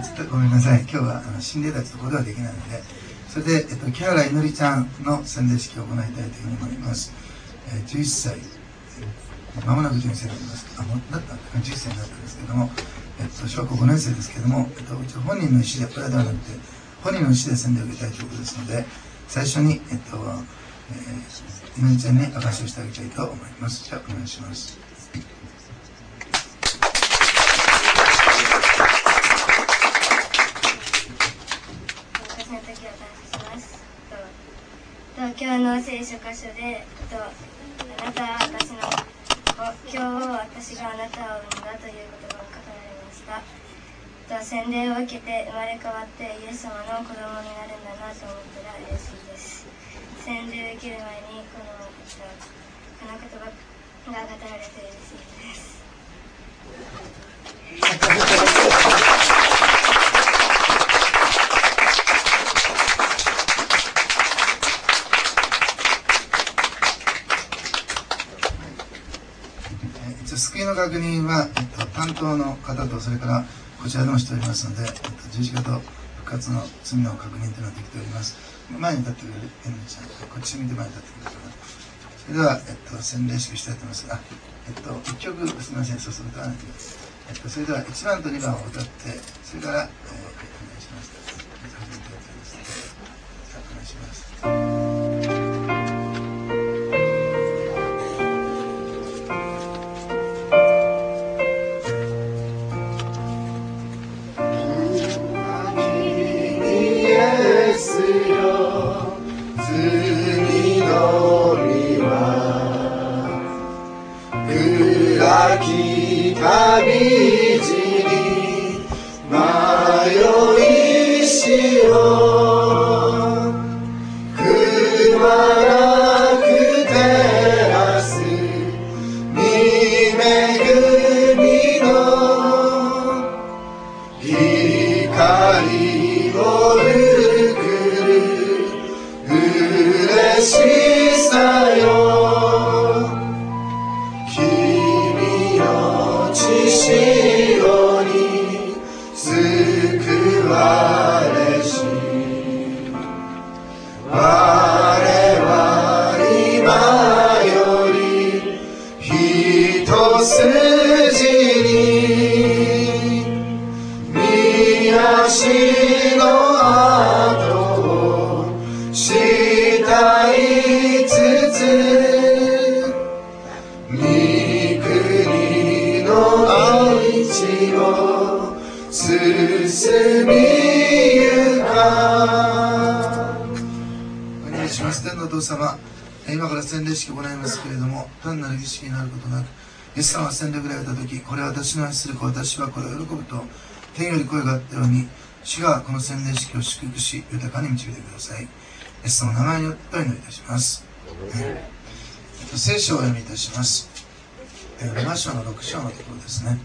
ちょっとごめんなさい。今日は心霊たちとことはできないので、それで、木原いのりちゃんの洗礼式を行いたいというふうに思います。11歳、まもなく12歳になります。11歳になったんですけども、小学校5年生ですけども、本人の意思で、これではなくて、本人の意思で洗礼を受けたいということですので、最初に、いのりちゃんに証しをしてあげたいと思います。じゃあ、お願いします。 今日の聖書箇所で、あなたは私の今日私があなたを産んだということが書かれました。洗礼を受けて生まれ変わってイエス様の子供になるんだなと思ったら嬉しいです。洗礼を受ける前にこの言葉が語られて嬉しいです。 救いの確認は、担当の方とそれからこちらでもしておりますので、十字架と復活の罪の確認というのができております。前に立ってくれるエミリちゃん、こっち見て前に立ってくれるかな。それでは、洗礼式したいと思いますが、1曲すみません、そうするとそれでは1番と2番を歌って、それから、お願いします。お願いします。 旅路に迷いしようくまなく照らす御恵みの光を受くる嬉しさよしよに救われし我は今より一筋に御足の跡を慕いつつ進みゆか。 お願いします。天のお父様、今から洗礼式を行いますけれども、単なる儀式になることなく、イエス様が洗礼を受けられた時、これは私の愛する子、私はこれを喜ぶと天より声があったように、主がこの洗礼式を祝福し豊かに導いてください。イエス様の名前によってお祈りいたします。聖書をお読みいたします。ロマ書の6章のところですね。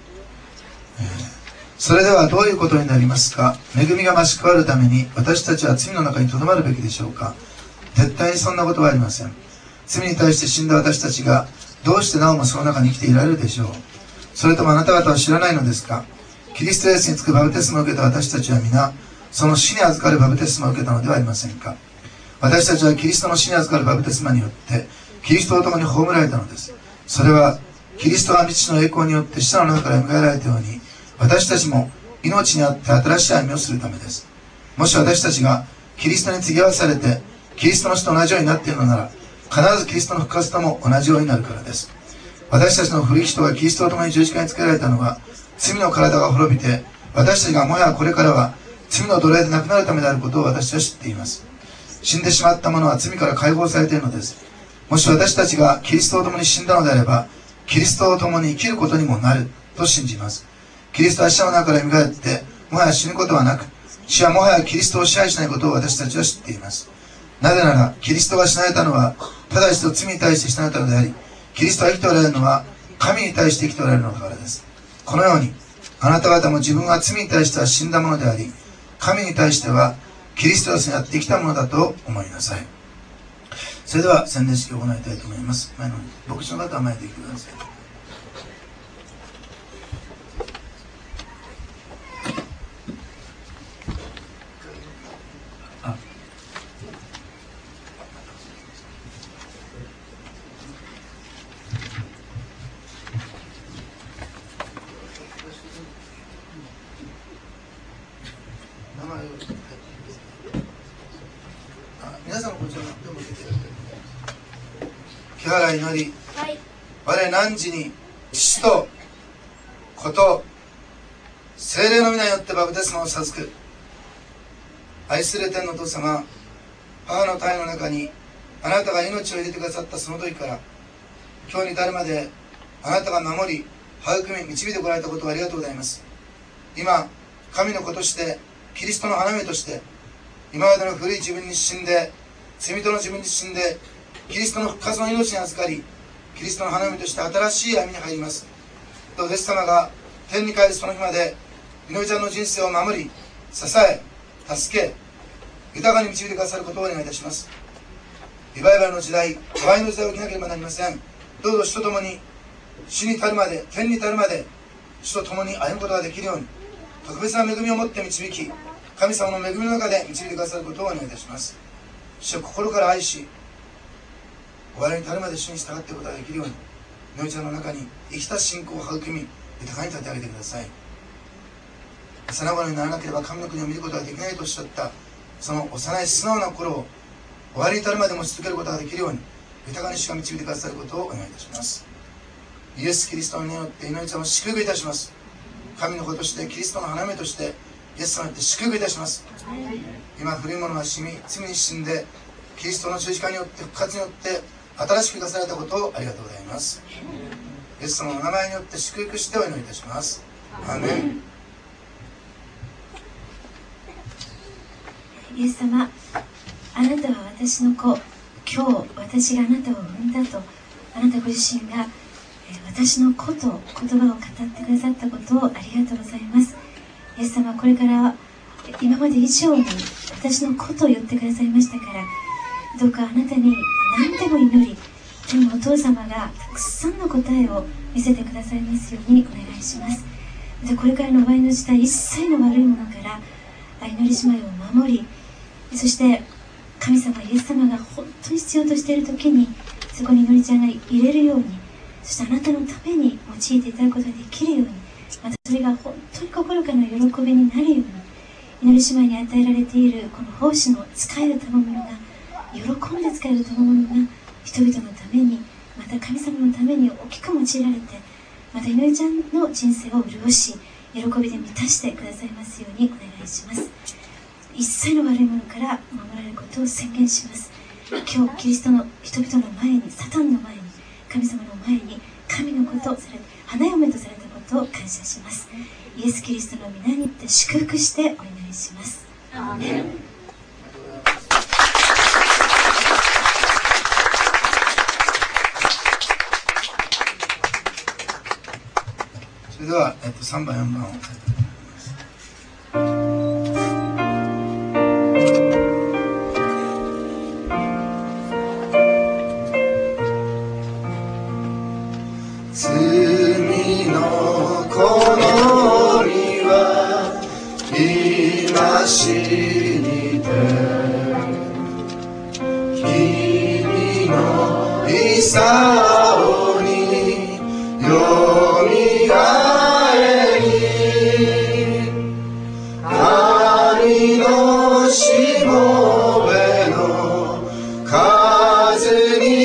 それではどういうことになりますか。恵みが増し加わるために私たちは罪の中にとどまるべきでしょうか。絶対にそんなことはありません。罪に対して死んだ私たちがどうしてなおもその中に生きていられるでしょう。それともあなた方は知らないのですか。キリストイエスにつくバプテスマを受けた私たちは皆その死に預かるバプテスマを受けたのではありませんか。私たちはキリストの死に預かるバプテスマによってキリストと共に葬られたのです。それはキリストが父の栄光によって死者の中から迎えられたように私たちも命にあって新しい歩みをするためです。もし私たちがキリストに継ぎ合わされてキリストの死と同じようになっているのなら必ずキリストの復活とも同じようになるからです。私たちの古い人がキリストと共に十字架につけられたのは罪の体が滅びて私たちがもはやこれからは罪の奴隷でなくなるためであることを私は知っています。死んでしまった者は罪から解放されているのです。もし私たちがキリストと共に死んだのであればキリストと共に生きることにもなると信じます。キリストは死者の中から蘇ってもはや死ぬことはなく死はもはやキリストを支配しないことを私たちは知っています。なぜならキリストが死なれたのはただ一度罪に対して死なれたのでありキリストが生きておられるのは神に対して生きておられるのだからです。このようにあなた方も自分は罪に対しては死んだものであり神に対してはキリストにあって生きたものだと思いなさい。それでは洗礼式を行いたいと思います。前の牧師の方は前で来てください。 から祈り、 はい、 我汝に父と子と聖霊の皆によってバプテスマを授く。愛する天のお父様、母の胎の中にあなたが命を入れてくださったその時から今日に至るまで、あなたが守り育み導いてこられたことをありがとうございます。今神の子としてキリストの花嫁として今までの古い自分に死んで、罪人の自分に死んで、キリストの復活の命に預かり、キリストの花嫁として新しい歩みに入ります。どうぞイエス様が天に帰るその日まで、みのりちゃんの人生を守り、支え、助け、豊かに導いてくださることをお願いいたします。リバイバルの時代、和合の時代を生きなければなりません。どうぞ主と共に、死に至るまで、天に至るまで、主と共に歩むことができるように、特別な恵みを持って導き、神様の恵みの中で導いてくださることをお願いいたします。主を心から愛し、終わりに至るまで主に従っていくことができるように、みのりちゃんの中に生きた信仰を育み、豊かに立て上げてください。幼子にならなければ神の国を見ることができないとおっしゃった、その幼い素直な心を終わりに至るまで持ち続けることができるように、豊かに主が導いてくださることをお願いいたします。イエス・キリストの名によって祈りちゃんを祝福いたします。神の子としてキリストの花嫁としてイエス様によって祝福いたします。今古いものは死に罪に死んで、キリストの十字架によって復活によって新しく生かされたことをありがとうございます。イエス様の名前によって祝福してお祈りいたします。アーメン。 イエス様、あなたは私の子、今日私があなたを産んだと、あなたご自身が私の子と言葉を語ってくださったことをありがとうございます。イエス様、これから今まで以上に私の子と言ってくださいましたから、どうかあなたに何でも祈り、今日もお父様がたくさんの答えを見せてくださいますようにお願いします。で、これからの場合の時代、一切の悪いものから祈り姉妹を守り、そして神様イエス様が本当に必要としている時にそこに祈りちゃんが入れるように、そしてあなたのために用いていただくことができるように、またそれが本当に心からの喜びになるように、祈り姉妹に与えられているこの奉仕の使える賜物が、喜んで使える賜物が人々のために、また神様のために大きく用いられて、また祈りちゃんの人生を潤し、喜びで満たしてくださいますようにお願いします。一切の悪いものから守られることを宣言します。今日キリストの人々の前に、サタンの前に、神様の前に神のことをされて花嫁とされたことを感謝します。イエス・キリストの皆によって祝福してお祈りします。アーメン。 それでは、3番4番を罪の好みは今知りて、君のいさおによみがえり、神のしもべの数に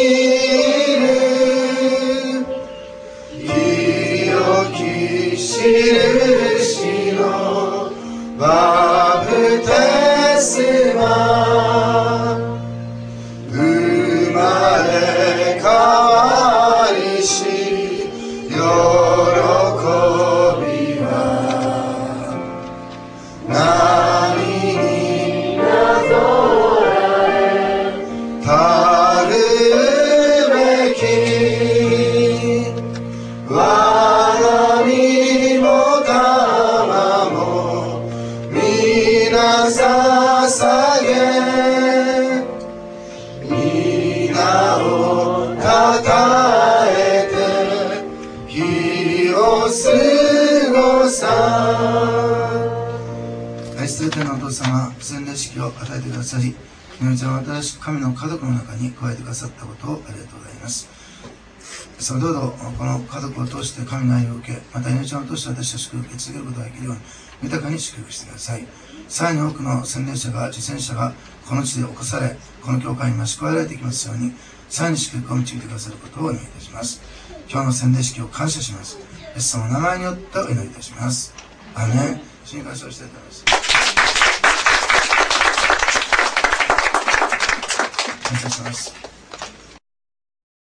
印のバプテスマ、生まれ変わりし喜びは何になぞらえたるべき、我が身も玉も皆捧げ、皆をたたえて日を過ごさ。 愛する天のお父様、洗礼式を与えてくださり、みのりちゃんを新しく神の家族の中に加えてくださったことをありがとうございます。どうぞこの家族を通して神の愛を受け、また命を通して私たちを受け続けることができるように豊かに祝福してください。さらに多くの洗礼者が、受洗者がこの地で起こされ、この教会に増し加えられていきますように、 さらに祝福を導いてくださることをお願いいたします。今日の洗礼式を感謝します。イエス様の名前によってお祈りいたします。アーメン。主に感謝をしたいと思います。感謝します。